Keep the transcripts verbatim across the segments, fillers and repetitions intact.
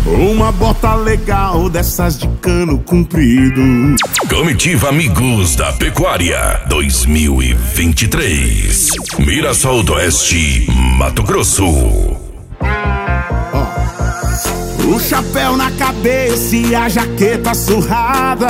Uma bota legal dessas de cano comprido. Comitiva Amigos da Pecuária dois mil e vinte e três. Mirassol do Oeste, Mato Grosso. O chapéu na cabeça e a jaqueta surrada.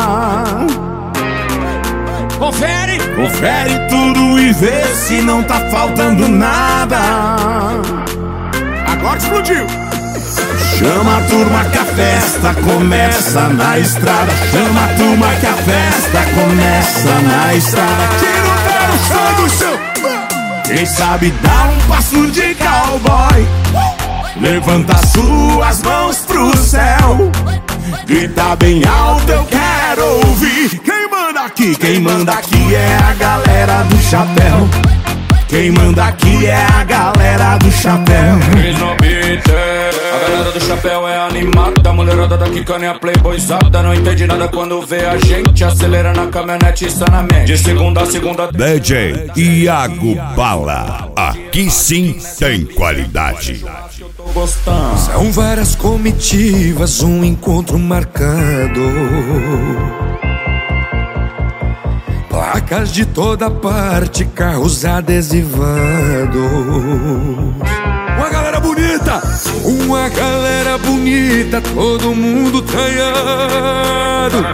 Confere! Confere tudo e vê se não tá faltando nada. Agora explodiu! Chama a turma que a festa começa na estrada. Chama a turma que a festa começa na estrada. Tira o pé no chão do chão. Quem sabe dá um passo de cowboy. Levanta suas mãos pro céu. Grita bem alto, eu quero ouvir. Quem manda aqui? Quem manda aqui é a galera do chapéu. Quem manda aqui é a galera do chapéu. A galera do chapéu é animada. A mulherada daqui caninha playboyzada. Não entende nada quando vê a gente. Acelera na caminhonete sanamente. De segunda a segunda D J Iago Bala. Aqui sim tem qualidade. São várias comitivas, um encontro marcado. Placas de toda parte, carros adesivados. Uma galera bonita, uma galera bonita, todo mundo traiado.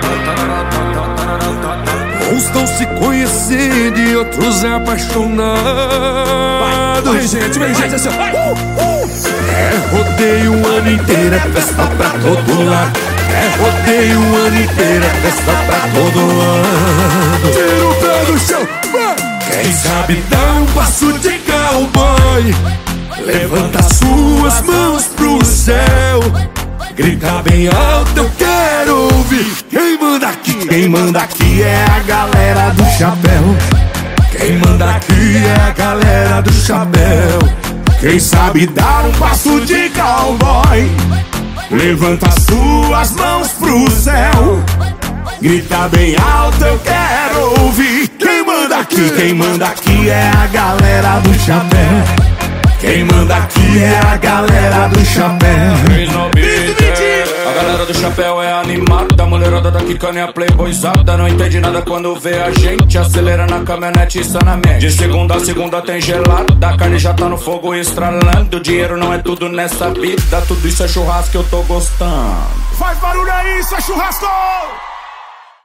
Uns estão se conhecendo e outros apaixonados. Vem gente, vem gente assim. uh, uh. É rodeio o ano inteiro, é festa pra todo lado. É rodeio o ano inteiro, é festa pra todo lado. Tira o pé do chão, vai. Quem sabe dá um passo de cowboy. Levanta suas mãos pro céu. Grita bem alto, eu quero ouvir. Quem manda aqui? Quem manda aqui é a galera do chapéu. Quem manda aqui é a galera do chapéu. Quem sabe dar um passo de cowboy. Levanta suas mãos pro céu. Grita bem alto, eu quero ouvir. Quem manda aqui? Quem manda aqui é a galera do chapéu. Quem manda aqui é a galera do chapéu. A galera do chapéu é animada. A mulherada daqui caninha playboyzada. Não entende nada quando vê a gente. Acelera na caminhonete sanamente. De segunda a segunda tem gelada. A carne já tá no fogo estralando. Dinheiro não é tudo nessa vida. Tudo isso é churrasco que eu tô gostando. Faz barulho aí, isso é churrasco!